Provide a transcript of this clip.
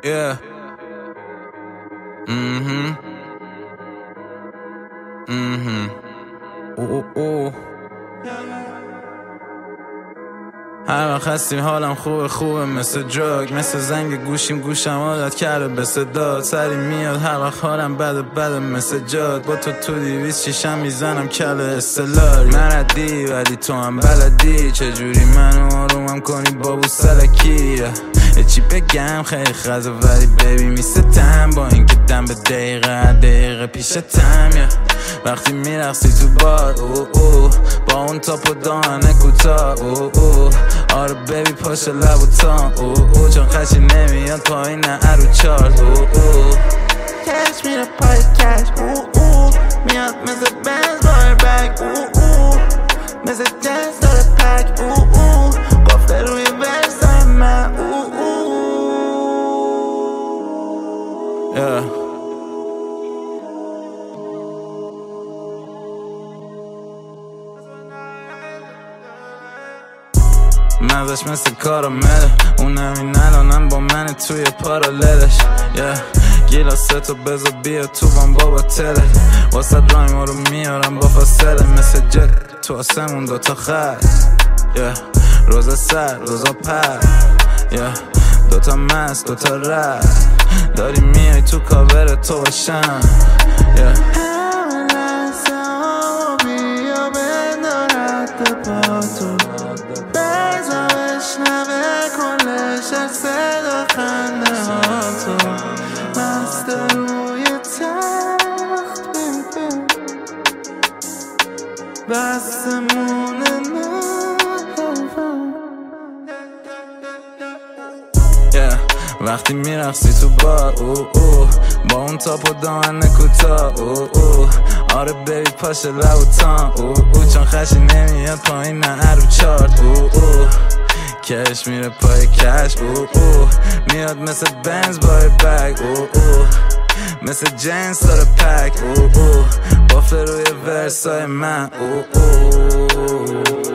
Yeah. هر وقت هستیم حالم خوبه مثل دراگ، مثل زنگ گوشم عادت کرده به صدات، سری میاد هر وقت حالم بده مثل جاد، با تو 200 شیشم میزنم کله استلاری، مردی ولی تو هم بلدی چجوری منو آرومم کنی بابو سلکی. چی بگم خیلی خزه ولی بیبی میستم، با اینکه دم به دقیقه پیشتم. وقتی میرقصی تو بار با اون تاپ و دهنه کوتاه آره بیبی پاش لب و تان چون خشی نمیاد پایین ارو چارت کش میره پای کش میاد مثل بنز بای بگ مثل جنس داره پک گفته روی ورسای من مزش مثل کارامله، اونم این الانم با من توی پاراللش. گیلاستو بذار بیا تو بام بابا تله، واسه رایما رو میارم با فاصله مثل جت تو آسمون دوتا خط. روزا سر روزا پر دوتا مست دوتا رد داری میای تو کاور تو باشم. صدا خنده ها تو مست روی تخت بستمونه وقتی میرقصی تو بار با اون تاپ و دهنه کوتاه آره بیبی پاش لب و تان چون خشی نمیاد پایین ارو چارت کش میره پای کش میاد مثل بنز بای بگ مثل جنس داره پک بافته روی ورسای من